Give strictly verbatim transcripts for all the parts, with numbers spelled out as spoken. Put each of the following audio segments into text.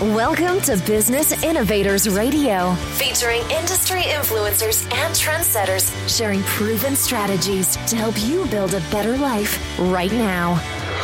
Welcome to Business Innovators Radio, featuring industry influencers and trendsetters sharing proven strategies to help you build a better life right now.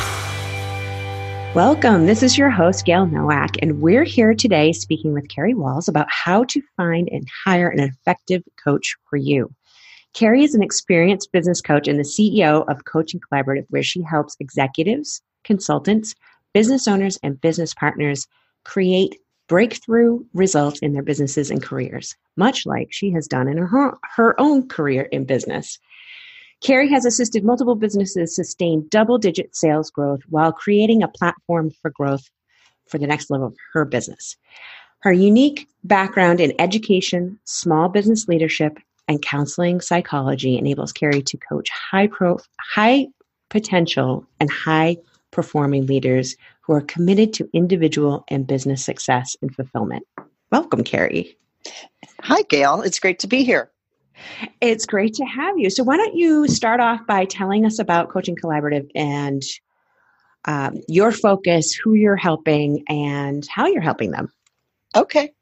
Welcome. This is your host, Gail Nowak, and we're here today speaking with Carrie Walls about how to find and hire an effective coach for you. Carrie is an experienced business coach and the C E O of Coaching Collaborative, where she helps executives, consultants, business owners, and business partners create breakthrough results in their businesses and careers, much like she has done in her, her own career in business. Carrie has assisted multiple businesses sustain double-digit sales growth while creating a platform for growth for the next level of her business. Her unique background in education, small business leadership, and counseling psychology enables Carrie to coach high pro, high potential and high performing leaders who are committed to individual and business success and fulfillment. Welcome, Carrie. Hi, Gail. It's great to be here. It's great to have you. So why don't you start off by telling us about Coaching Collaborative and um, your focus, who you're helping, and how you're helping them. Okay.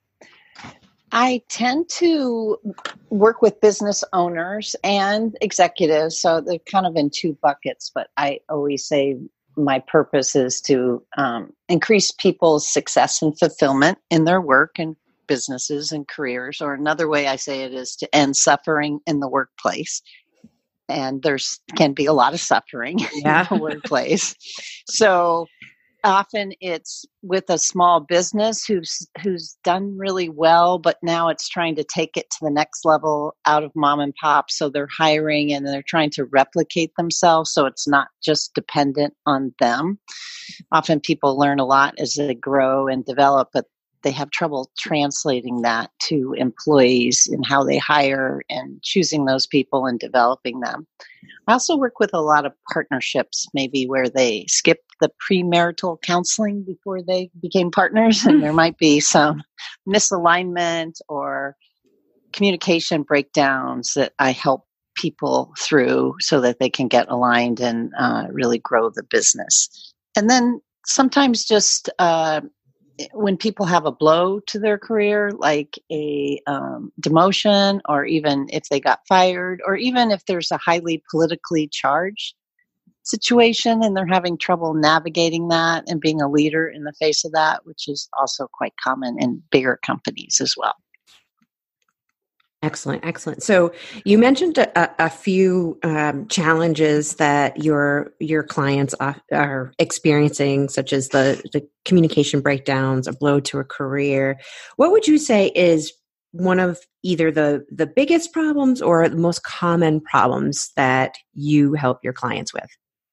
I tend to work with business owners and executives, so they're kind of in two buckets, but I always say my purpose is to um, increase people's success and fulfillment in their work and businesses and careers, or another way I say it is to end suffering in the workplace. And there's can be a lot of suffering yeah. in the workplace. So often it's with a small business who's who's done really well, but now it's trying to take it to the next level out of mom and pop. So they're hiring and they're trying to replicate themselves. So it's not just dependent on them. Often people learn a lot as they grow and develop, but they have trouble translating that to employees and how they hire and choosing those people and developing them. I also work with a lot of partnerships, maybe where they skip the premarital counseling before they became partners, and there might be some misalignment or communication breakdowns that I help people through so that they can get aligned and uh, really grow the business. And then sometimes just uh, when people have a blow to their career, like a um, demotion, or even if they got fired, or even if there's a highly politically charged situation and they're having trouble navigating that and being a leader in the face of that, which is also quite common in bigger companies as well. Excellent, excellent. So you mentioned a, a few um, challenges that your your clients are, are experiencing, such as the, the communication breakdowns, a blow to a career. What would you say is one of either the, the biggest problems or the most common problems that you help your clients with?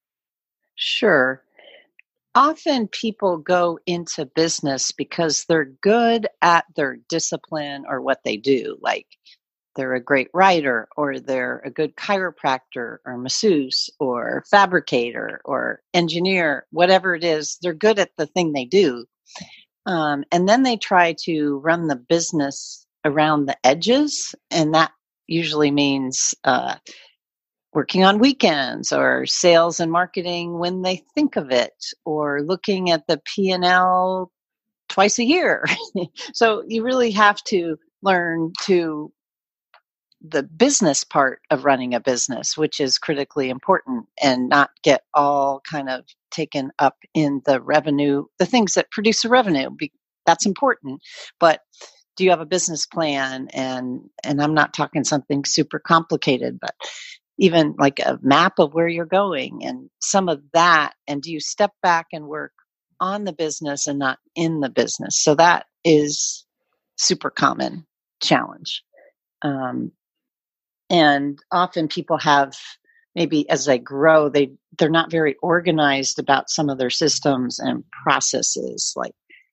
Sure. Often people go into business because they're good at their discipline or what they do. Like they're a great writer, or they're a good chiropractor or masseuse or fabricator or engineer, whatever it is, they're good at the thing they do. Um, and then they try to run the business around the edges. And that usually means uh, working on weekends, or sales and marketing when they think of it, or looking at the P and L twice a year. So you really have to learn to the business part of running a business, which is critically important, and not get all kind of taken up in the revenue, the things that produce the revenue. That's important. But do you have a business plan? And, and I'm not talking something super complicated, but even like a map of where you're going and some of that. And do you step back and work on the business and not in the business? So that is super common challenge. Um, and often people have, maybe as they grow, they, they're not very organized about some of their systems and processes, like,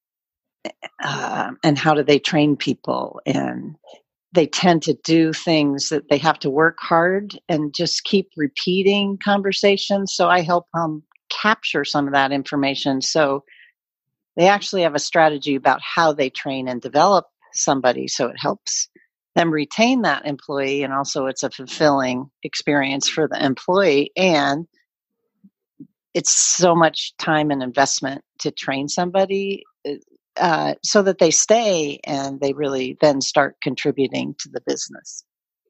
uh, and how do they train people, and they tend to do things that they have to work hard and just keep repeating conversations. So I help them capture some of that information. So they actually have a strategy about how they train and develop somebody. So it helps them retain that employee. And also it's a fulfilling experience for the employee. And it's so much time and investment to train somebody. uh, so that they stay and they really then start contributing to the business.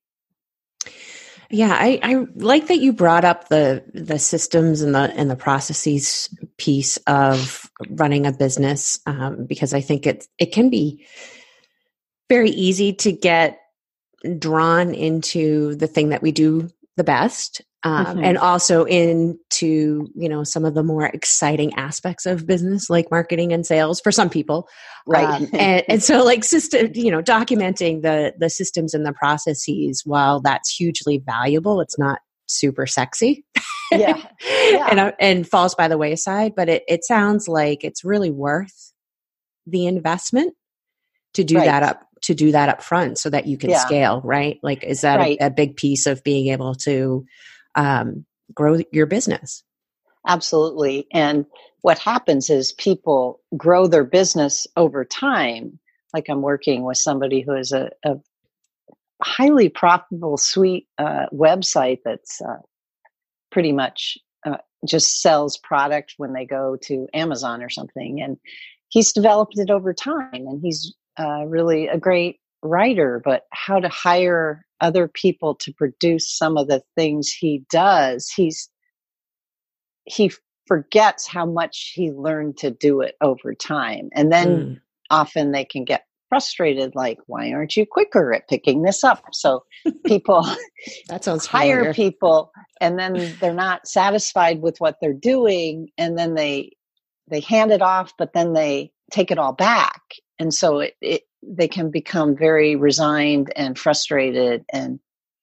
Yeah, I, I like that you brought up the the systems and the and the processes piece of running a business, um, because I think it it can be very easy to get drawn into the thing that we do the best, um, mm-hmm. and also into, you know, some of the more exciting aspects of business, like marketing and sales for some people. Right. Um, and, and so like system, you know, documenting the, the systems and the processes, while that's hugely valuable, it's not super sexy. Yeah. yeah. and, uh, and falls by the wayside, but it, it sounds like it's really worth the investment to do right. that up, to do that up front so that you can yeah. scale, right? Like, is that right. a, a big piece of being able to um, grow your business? Absolutely. And what happens is people grow their business over time. Like I'm working with somebody who has a, a highly profitable suite uh, website that's uh, pretty much uh, just sells product when they go to Amazon or something. And he's developed it over time, and he's uh, really a great writer, but how to hire other people to produce some of the things he does, he's he forgets how much he learned to do it over time. And then mm. often they can get frustrated, like, why aren't you quicker at picking this up? So people that sounds hire familiar. people, and then they're not satisfied with what they're doing, and then they they hand it off, but then they take it all back. And so it, it they can become very resigned and frustrated and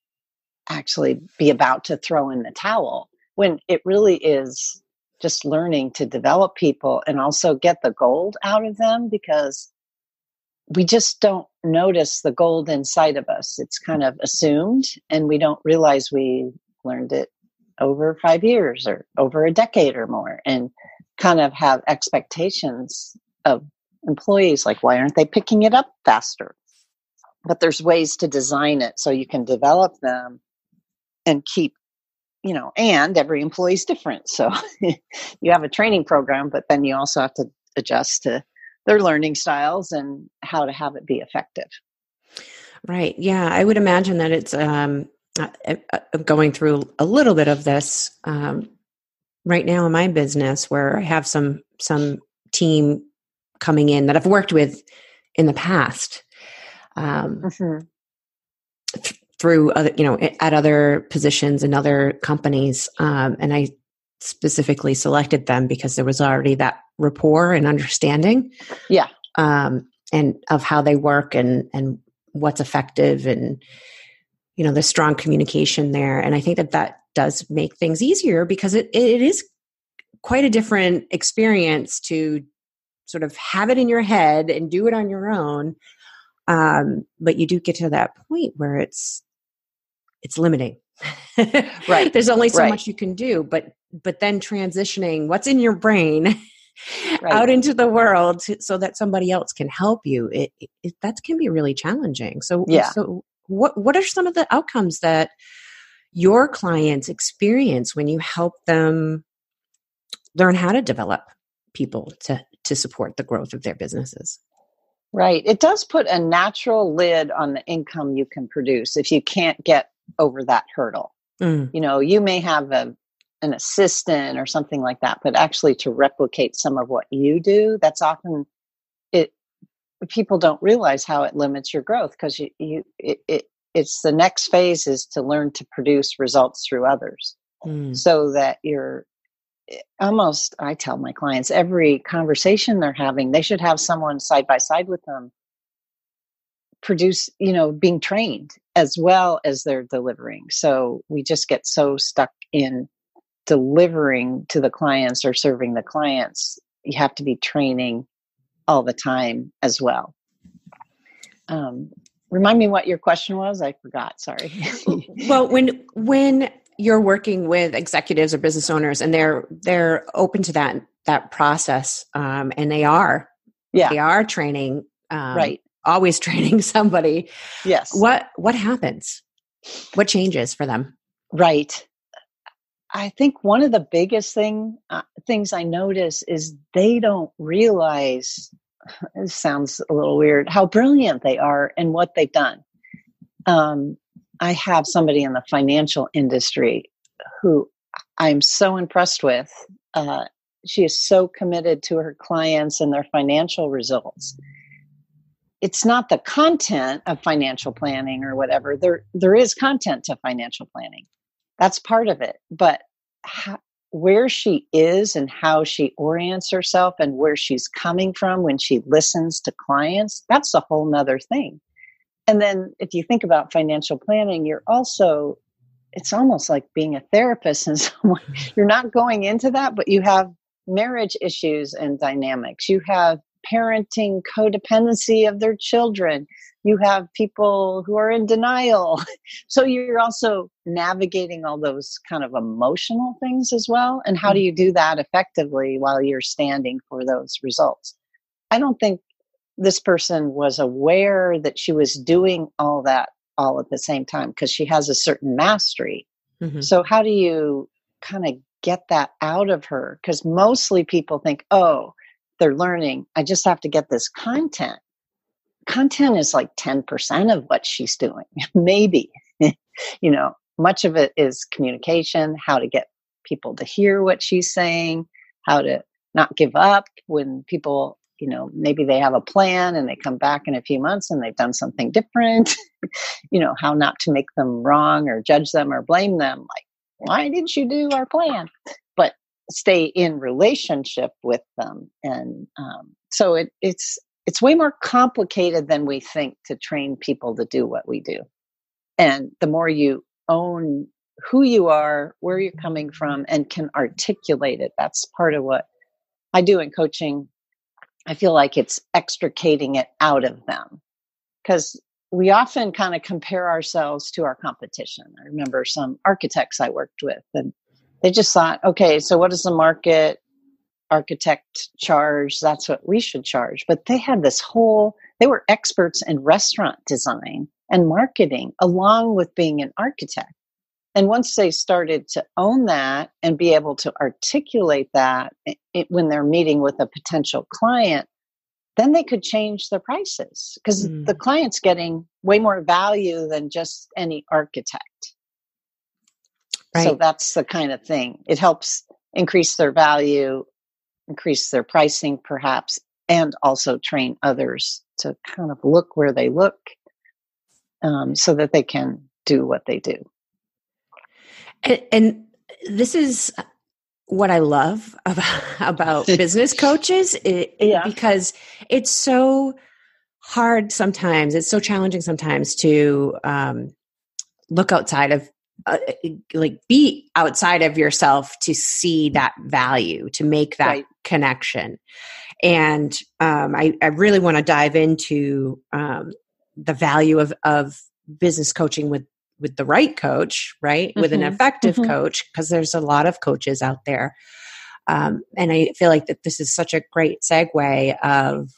actually be about to throw in the towel, when it really is just learning to develop people and also get the gold out of them, because we just don't notice the gold inside of us. It's kind of assumed, and we don't realize we learned it over five years or over a decade or more, and kind of have expectations of employees, like, why aren't they picking it up faster? But there's ways to design it so you can develop them and keep, you know, and every employee is different. So you have a training program, but then you also have to adjust to their learning styles and how to have it be effective. Right. Yeah. I would imagine that it's um, I'm going through a little bit of this um, right now in my business, where I have some some team coming in that I've worked with in the past. Um, mm-hmm. th- through other, you know, at other positions in other companies. Um, and I specifically selected them because there was already that rapport and understanding. Yeah. Um, and of how they work and, and what's effective, and, you know, the strong communication there. And I think that that does make things easier, because it, it is quite a different experience to sort of have it in your head and do it on your own. Um, but you do get to that point where it's, it's limiting. Right. There's only so right. much you can do, but, but then transitioning what's in your brain right. out into the world to, so that somebody else can help you. It, it, that can be really challenging. So, yeah. so what, what are some of the outcomes that your clients experience when you help them learn how to develop people to, to support the growth of their businesses? Right. It does put a natural lid on the income you can produce if you can't get over that hurdle. Mm. You know, you may have a an assistant or something like that, but actually to replicate some of what you do, that's often it. People don't realize how it limits your growth, because you you it, it it's the next phase is to learn to produce results through others, mm. so that you're almost. I tell my clients, every conversation they're having, they should have someone side by side with them produce, you know, being trained as well as they're delivering. So we just get so stuck in delivering to the clients or serving the clients. You have to be training all the time as well. Um, remind me what your question was. I forgot. Sorry. Well, when, when you're working with executives or business owners and they're, they're open to that, that process, um, and they are, yeah, they are training, um, right. always training somebody. Yes. What, what happens? What changes for them? Right. I think one of the biggest thing, uh, things I notice is they don't realize it sounds a little weird, how brilliant they are and what they've done. Um, I have somebody in the financial industry who I'm so impressed with. Uh, she is so committed to her clients and their financial results. It's not the content of financial planning or whatever. There, there is content to financial planning. That's part of it. But how, where she is and how she orients herself and where she's coming from when she listens to clients, that's a whole nother thing. And then if you think about financial planning, you're also, it's almost like being a therapist and someone, you're not going into that, but you have marriage issues and dynamics. You have parenting codependency of their children. You have people who are in denial. So you're also navigating all those kind of emotional things as well. And how do you do that effectively while you're standing for those results? I don't think this person was aware that she was doing all that all at the same time because she has a certain mastery. Mm-hmm. So how do you kind of get that out of her? Because mostly people think, oh, they're learning. I just have to get this content. Content is like ten percent of what she's doing, maybe. You know, much of it is communication, how to get people to hear what she's saying, how to not give up when people, you know, maybe they have a plan and they come back in a few months and they've done something different. You know, how not to make them wrong or judge them or blame them. Like, why didn't you do our plan? But stay in relationship with them. And um, so it, it's, It's way more complicated than we think to train people to do what we do. And the more you own who you are, where you're coming from, and can articulate it, that's part of what I do in coaching. I feel like it's extricating it out of them because we often kind of compare ourselves to our competition. I remember some architects I worked with, and they just thought, okay, so what does the market architect charge? That's what we should charge. But they had this whole, they were experts in restaurant design and marketing along with being an architect. And once they started to own that and be able to articulate that it, when they're meeting with a potential client, then they could change the prices because mm. the client's getting way more value than just any architect. Right. So that's the kind of thing. It helps increase their value, increase their pricing perhaps, and also train others to kind of look where they look um, so that they can do what they do. And, and this is what I love about, about business coaches it, yeah. because it's so hard sometimes. It's so challenging sometimes to um, look outside of Uh, like be outside of yourself to see that value, to make that right. connection. And um, I, I really want to dive into um, the value of, of business coaching with, with the right coach, right? Mm-hmm. With an effective mm-hmm. coach, because there's a lot of coaches out there. Um, and I feel like that this is such a great segue of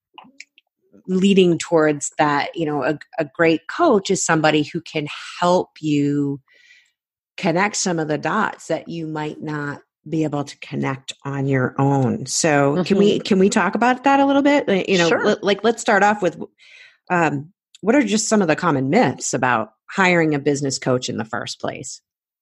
leading towards that, you know, a, a great coach is somebody who can help you connect some of the dots that you might not be able to connect on your own. So mm-hmm. can we, can we talk about that a little bit? You know, sure. l- like let's start off with, um, what are just some of the common myths about hiring a business coach in the first place?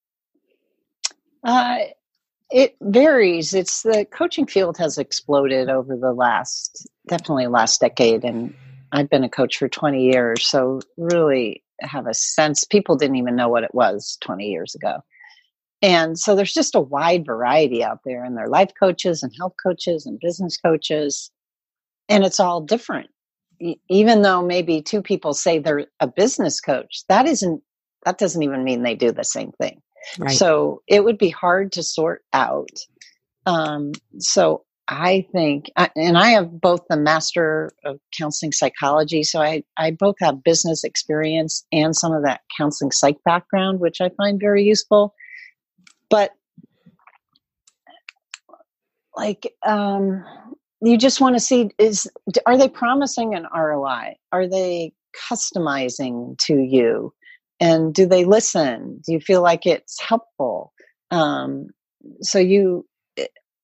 Uh, it varies. It's the coaching field has exploded over the last, definitely last decade. And I've been a coach for twenty years. So really have a sense, people didn't even know what it was twenty years ago. And so there's just a wide variety out there, and there are life coaches and health coaches and business coaches, and it's all different. E- even though maybe two people say they're a business coach, that isn't, that doesn't even mean they do the same thing. Right. So it would be hard to sort out. Um, so I think, and I have both the Master of Counseling Psychology, so I, I both have business experience and some of that counseling psych background, which I find very useful. But like, um, you just want to see, is, are they promising an R O I? Are they customizing to you? And do they listen? Do you feel like it's helpful? Um, so you,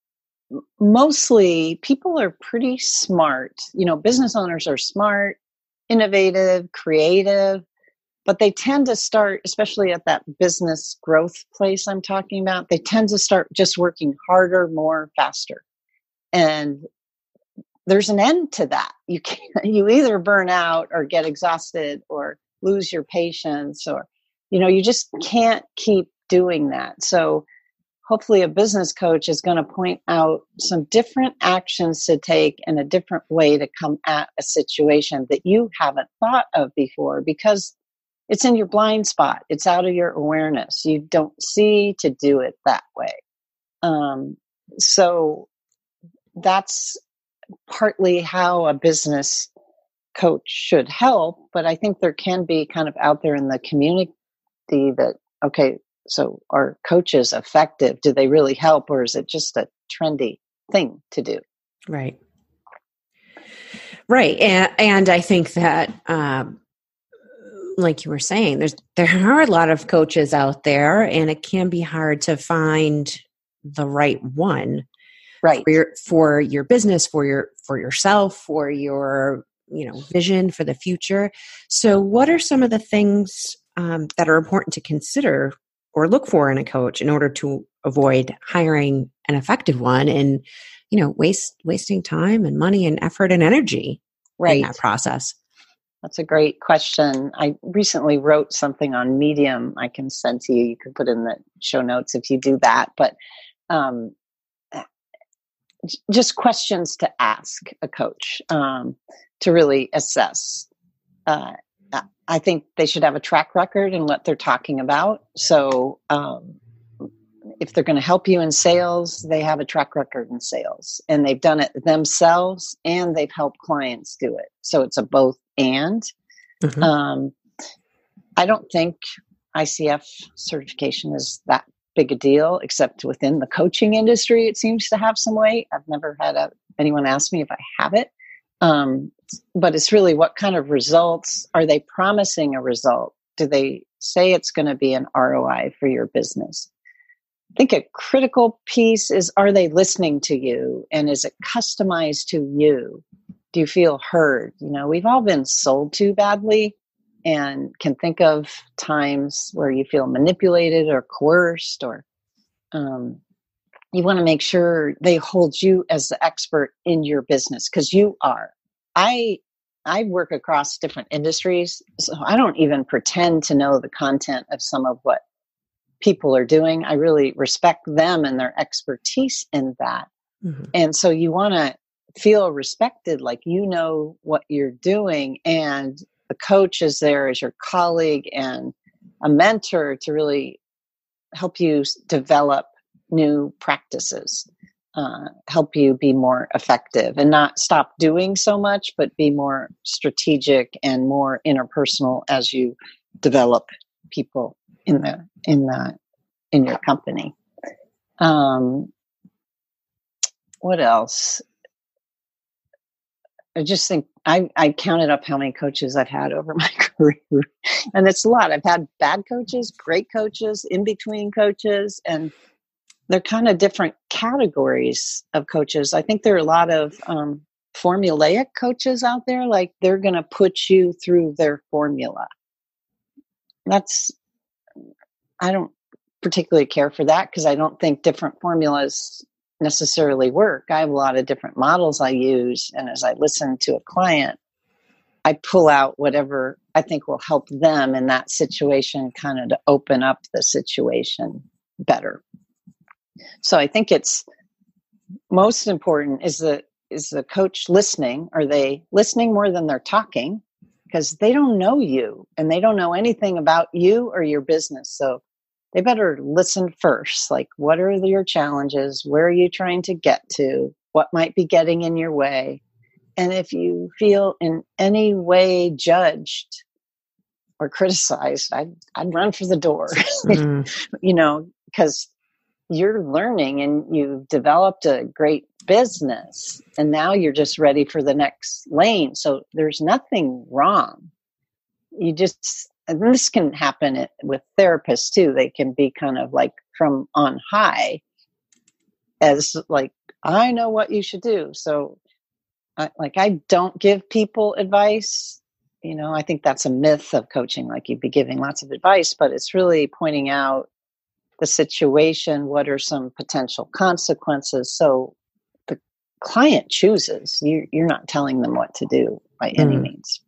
mostly people are pretty smart. You know, business owners are smart, innovative, creative, but they tend to start, especially at that business growth place I'm talking about, they tend to start just working harder, more, faster. And there's an end to that. You can't, you either burn out or get exhausted or lose your patience, or, you know, you just can't keep doing that. So hopefully a business coach is going to point out some different actions to take and a different way to come at a situation that you haven't thought of before, because it's in your blind spot. It's out of your awareness. You don't see to do it that way. Um, so that's partly how a business coach should help. But I think there can be kind of out there in the community that, okay, so are coaches effective? Do they really help, or is it just a trendy thing to do? Right. Right. And, and I think that, um, like you were saying, there's, there are a lot of coaches out there, and it can be hard to find the right one. Right. For your, for your business, for your, for yourself, for your, you know, vision for the future. So what are some of the things um, that are important to consider or look for in a coach in order to avoid hiring an effective one and, you know, waste, wasting time and money and effort and energy right. in that process? That's a great question. I recently wrote something on Medium I can send to you. You can put in the show notes if you do that. But um, just questions to ask a coach um, to really assess. Uh, I think they should have a track record in what they're talking about. So um, if they're going to help you in sales, they have a track record in sales, and they've done it themselves and they've helped clients do it. So it's a both and. Mm-hmm. Um, I don't think I C F certification is that big a deal, except within the coaching industry, it seems to have some weight. I've never had a, anyone ask me if I have it. Um, but it's really what kind of results are they promising a result? Do they say it's going to be an R O I for your business? I think a critical piece is, are they listening to you? And is it customized to you? Do you feel heard? You know, we've all been sold to badly, and can think of times where you feel manipulated or coerced, or um, you want to make sure they hold you as the expert in your business, because you are. I I work across different industries, so I don't even pretend to know the content of some of what people are doing. I really respect them and their expertise in that. Mm-hmm. And so you want to feel respected, like you know what you're doing, and the coach is there as your colleague and a mentor to really help you develop new practices, uh, help you be more effective and not stop doing so much, but be more strategic and more interpersonal as you develop people in the in the in your company. Um, what else? I just think I, I counted up how many coaches I've had over my career, and it's a lot. I've had bad coaches, great coaches, in between coaches, and they're kind of different categories of coaches. I think there are a lot of um, formulaic coaches out there, like they're going to put you through their formula. That's, I don't particularly care for that, because I don't think different formulas necessarily work. I have a lot of different models I use, and as I listen to a client, I pull out whatever I think will help them in that situation, kind of to open up the situation better. So I think it's most important is the is the coach listening? Are they listening more than they're talking? Because they don't know you, and they don't know anything about you or your business. So they better listen first. Like, what are your challenges? Where are you trying to get to? What might be getting in your way? And if you feel in any way judged or criticized, I'd, I'd run for the door, mm. you know, because you're learning and you've developed a great business, and now you're just ready for the next lane. So there's nothing wrong. You just, and this can happen with therapists too. They can be kind of like from on high as like I know what you should do. So I, like, I don't give people advice. You know, I think that's a myth of coaching. Like, you'd be giving lots of advice, but it's really pointing out the situation. What are some potential consequences? So the client chooses. You, you're not telling them what to do by any mm. means.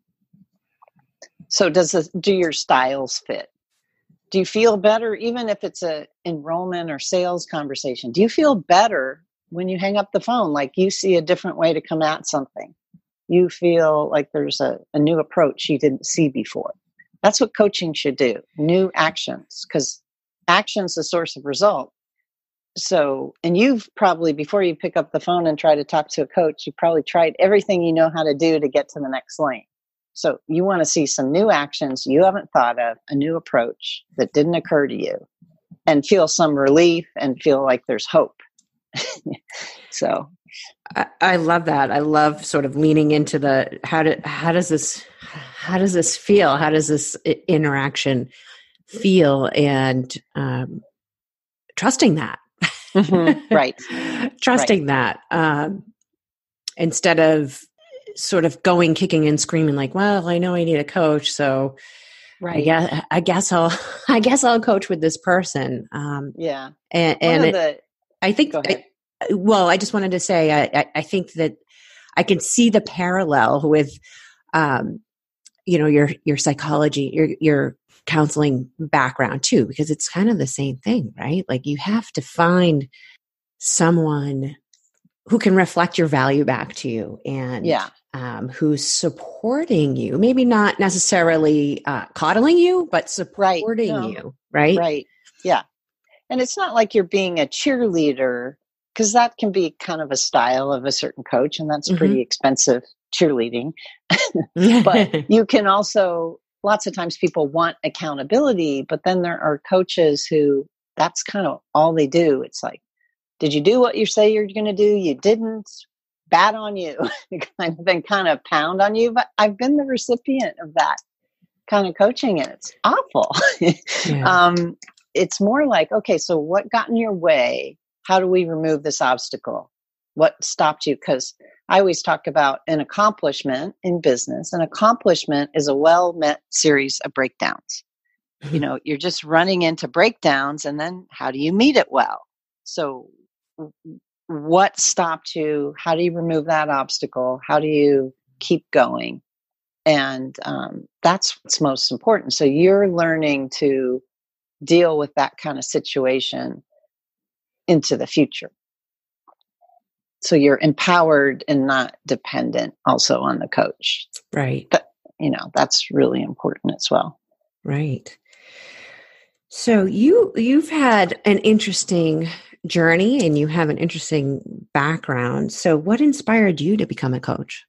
So does this, do your styles fit? Do you feel better, even if it's a enrollment or sales conversation? Do you feel better when you hang up the phone? Like, you see a different way to come at something. You feel like there's a, a new approach you didn't see before. That's what coaching should do. New actions, because action's the source of result. So, and you've probably, before you pick up the phone and try to talk to a coach, you probably tried everything you know how to do to get to the next lane. So you want to see some new actions you haven't thought of, a new approach that didn't occur to you, and feel some relief and feel like there's hope. So I, I love that. I love sort of leaning into the, how do, how does this, how does this feel? How does this interaction feel? And um, trusting that. Mm-hmm. Right. Trusting right. that. Um, instead of sort of going, kicking and screaming like, well, I know I need a coach. So right. I guess, I guess I'll, I guess I'll coach with this person. Um, yeah. And, and it, the, I think, I, well, I just wanted to say, I, I think that I can see the parallel with, um, you know, your, your psychology, your, your counseling background too, because it's kind of the same thing, right? Like, you have to find someone who can reflect your value back to you, and yeah. um, who's supporting you, maybe not necessarily uh, coddling you, but supporting right. no. you, right? Right. Yeah. And it's not like you're being a cheerleader, because that can be kind of a style of a certain coach, and that's mm-hmm. pretty expensive cheerleading. But you can also, lots of times people want accountability, but then there are coaches who, that's kind of all they do. It's like, did you do what you say you're going to do? You didn't. Bad on you. kind of been kind of pound on you. But I've been the recipient of that kind of coaching, and it's awful. yeah. um, it's more like, okay, so what got in your way? How do we remove this obstacle? What stopped you? Because I always talk about an accomplishment in business. An accomplishment is a well-met series of breakdowns. You know, you're just running into breakdowns, and then how do you meet it well? So what stopped you? How do you remove that obstacle? How do you keep going? And um, that's what's most important. So you're learning to deal with that kind of situation into the future. So you're empowered and not dependent also on the coach. Right. But, you know, that's really important as well. Right. So you, you've had an interesting journey, and you have an interesting background. So what inspired you to become a coach?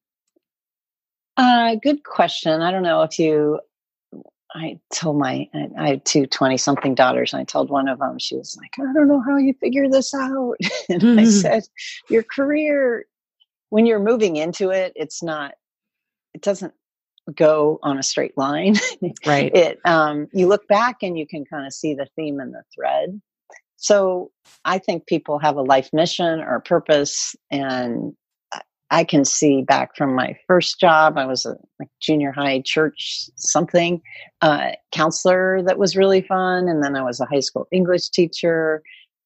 Uh, good question. I don't know if you, I told my, I have two twenty something daughters, and I told one of them, she was like, I don't know how you figure this out. And mm-hmm. I said, your career, when you're moving into it, it's not, it doesn't go on a straight line. Right. It, um, you look back and you can kind of see the theme and the thread. So I think people have a life mission or purpose, and I can see back from my first job, I was a like, junior high church something uh, counselor that was really fun. And then I was a high school English teacher.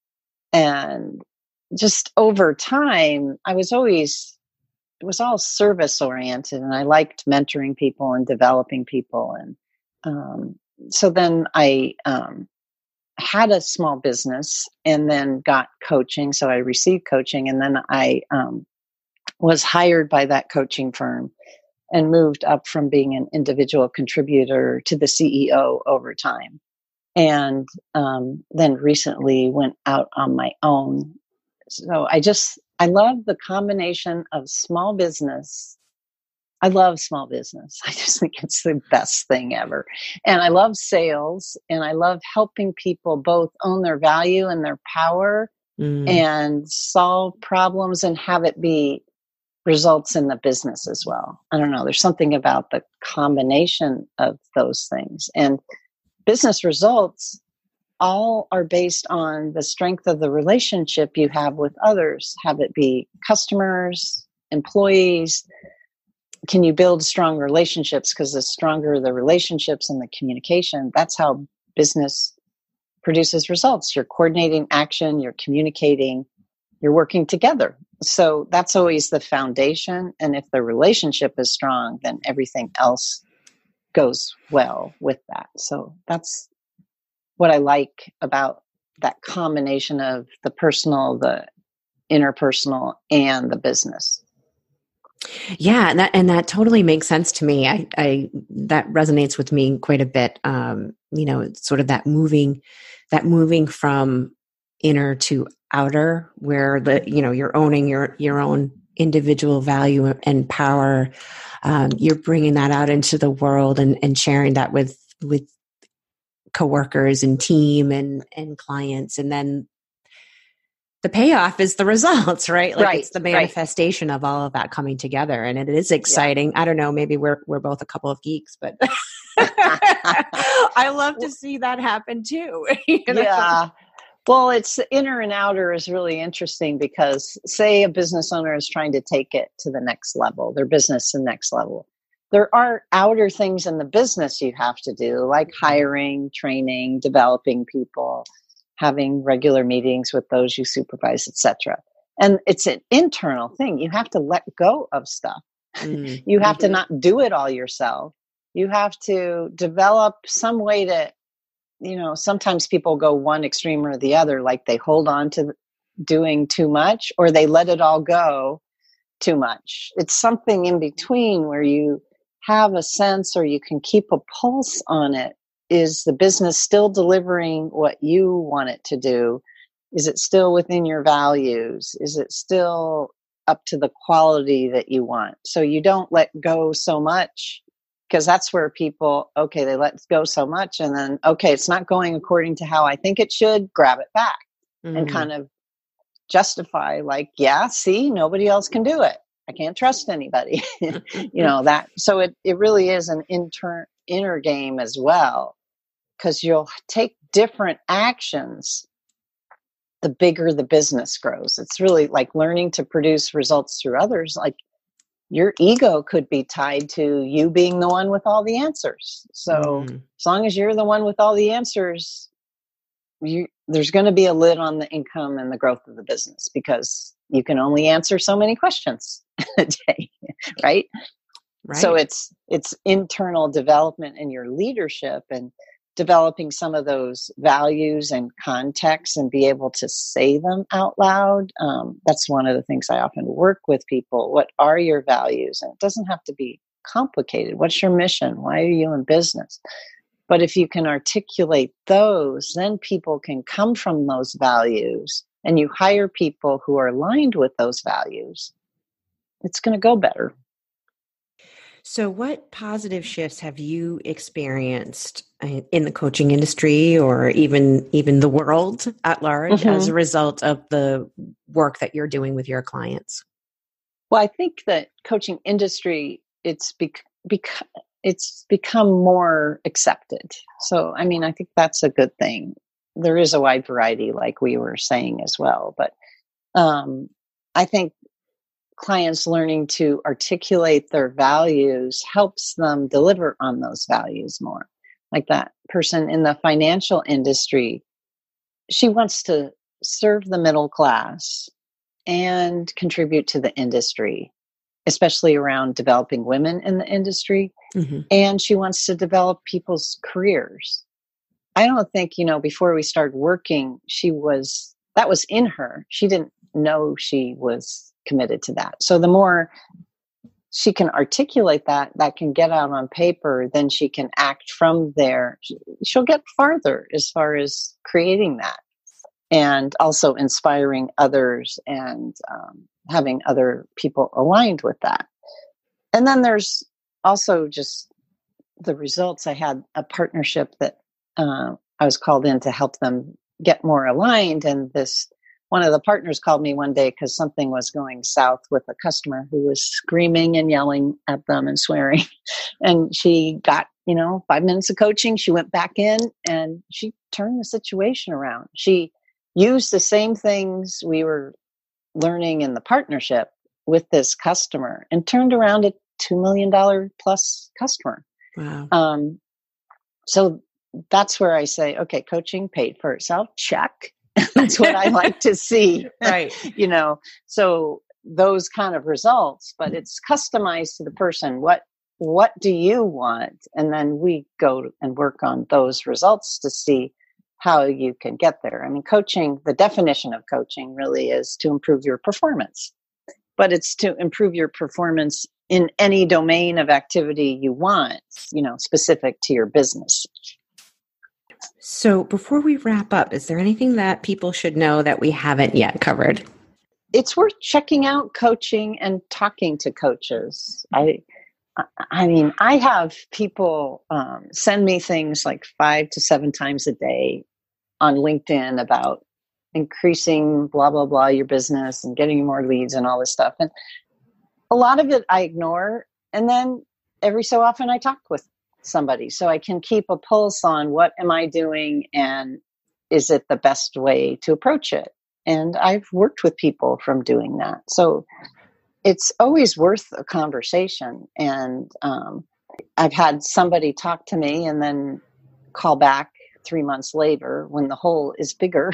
And just over time, I was always, it was all service oriented, and I liked mentoring people and developing people. And um, so then I um, had a small business and then got coaching. So I received coaching, and then I um, was hired by that coaching firm and moved up from being an individual contributor to the C E O over time. And um, then recently went out on my own. So I just, I love the combination of small business. I love small business. I just think it's the best thing ever. And I love sales, and I love helping people both own their value and their power mm. and solve problems and have it be results in the business as well. I don't know. There's something about the combination of those things. And business results all are based on the strength of the relationship you have with others. Have it be customers, employees. Can you build strong relationships? Because the stronger the relationships and the communication, that's how business produces results. You're coordinating action, you're communicating, you're working together. So that's always the foundation. And if the relationship is strong, then everything else goes well with that. So that's what I like about that combination of the personal, the interpersonal, and the business. Yeah, and that and that totally makes sense to me. I, I that resonates with me quite a bit. Um, you know, it's sort of that moving, that moving from inner to outer, where the you know you're owning your your own individual value and power. Um, you're bringing that out into the world and and sharing that with with coworkers and team and and clients, and then the payoff is the results, right? Like right, it's the manifestation right. of all of that coming together. And it is exciting. Yeah. I don't know, maybe we're we're both a couple of geeks, but I love to see that happen too. You know? Yeah. Well, it's inner and outer is really interesting because say a business owner is trying to take it to the next level, their business to the next level. There are outer things in the business you have to do, like hiring, training, developing people, having regular meetings with those you supervise, et cetera. And it's an internal thing. You have to let go of stuff. Mm, you have mm-hmm. to not do it all yourself. You have to develop some way to, you know, sometimes people go one extreme or the other, like they hold on to doing too much or they let it all go too much. It's something in between where you have a sense or you can keep a pulse on it. Is the business still delivering what you want it to do? Is it still within your values? Is it still up to the quality that you want? So you don't let go so much, because that's where people, okay, they let go so much and then, okay, it's not going according to how I think it should, grab it back mm-hmm. and kind of justify like, yeah, see, nobody else can do it. I can't trust anybody, you know, that. So it, it really is an inter, inner game as well, because you'll take different actions the bigger the business grows. It's really like learning to produce results through others. Like your ego could be tied to you being the one with all the answers. So mm. as long as you're the one with all the answers, you, there's going to be a lid on the income and the growth of the business because you can only answer so many questions a day, right? Right. So it's it's internal development in your leadership and developing some of those values and contexts and be able to say them out loud. Um, that's one of the things I often work with people. What are your values? And it doesn't have to be complicated. What's your mission? Why are you in business? But if you can articulate those, then people can come from those values and you hire people who are aligned with those values. It's going to go better. So what positive shifts have you experienced in the coaching industry or even even the world at large mm-hmm. as a result of the work that you're doing with your clients? Well, I think that coaching industry, it's bec- bec- it's become more accepted. So, I mean, I think that's a good thing. There is a wide variety, like we were saying as well. But um, I think clients learning to articulate their values helps them deliver on those values more. Like that person in the financial industry, she wants to serve the middle class and contribute to the industry, especially around developing women in the industry. Mm-hmm. And she wants to develop people's careers. I don't think, you know, before we started working, she was, that was in her. She didn't know she was committed to that. So the more she can articulate that, that can get out on paper, then she can act from there. She'll get farther as far as creating that and also inspiring others and um, having other people aligned with that. And then there's also just the results. I had a partnership that uh, I was called in to help them get more aligned. And this one of the partners called me one day because something was going south with a customer who was screaming and yelling at them and swearing. And she got you know, five minutes of coaching, she went back in and she turned the situation around. She used the same things we were learning in the partnership with this customer and turned around a two million dollars plus customer. Wow. Um, so that's where I say, okay, coaching paid for itself. Check. That's what I like to see. Right. You know, so those kind of results, but it's customized to the person. What, what do you want? And then we go and work on those results to see how you can get there. I mean, coaching, the definition of coaching really is to improve your performance, but it's to improve your performance in any domain of activity you want, you know, specific to your business. So before we wrap up, is there anything that people should know that we haven't yet covered? It's worth checking out coaching and talking to coaches. I, I mean, I have people um, send me things like five to seven times a day on LinkedIn about increasing blah, blah, blah, your business and getting more leads and all this stuff. And a lot of it I ignore. And then every so often I talk with somebody so I can keep a pulse on what am I doing and is it the best way to approach it? And I've worked with people from doing that. So it's always worth a conversation. And um, I've had somebody talk to me and then call back three months later when the hole is bigger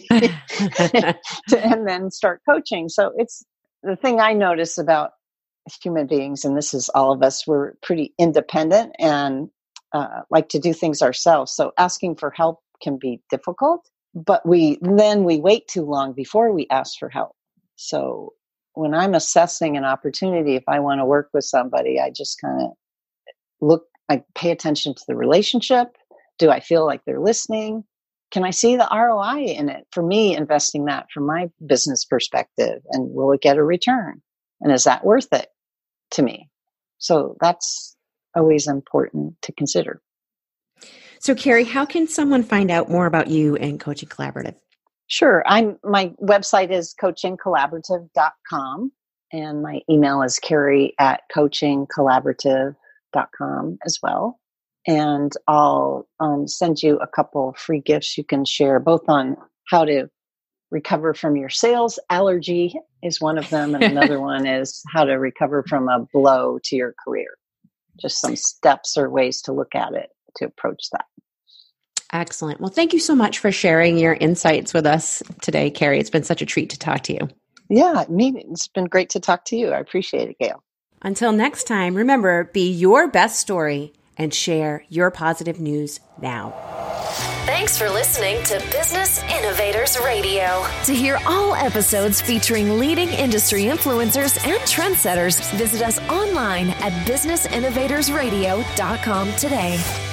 to, and then start coaching. So it's the thing I notice about human beings, and this is all of us, we're pretty independent and uh, like to do things ourselves. So asking for help can be difficult, but we then we wait too long before we ask for help. So when I'm assessing an opportunity, if I want to work with somebody, I just kind of look, I pay attention to the relationship. Do I feel like they're listening? Can I see the R O I in it? For me, investing that from my business perspective, and will it get a return? And is that worth it to me? So that's always important to consider. So Carrie, how can someone find out more about you and Coaching Collaborative? Sure. I'm my website is coaching collaborative dot com and my email is Carrie at coaching collaborative dot com as well. And I'll um, send you a couple free gifts you can share, both on how to recover from your sales allergy is one of them. And another one is how to recover from a blow to your career. Just some steps or ways to look at it to approach that. Excellent. Well, thank you so much for sharing your insights with us today, Carrie. It's been such a treat to talk to you. Yeah, me, it's been great to talk to you. I appreciate it, Gail. Until next time, remember, be your best story and share your positive news now. Thanks for listening to Business Innovators Radio. To hear all episodes featuring leading industry influencers and trendsetters, visit us online at business innovators radio dot com today.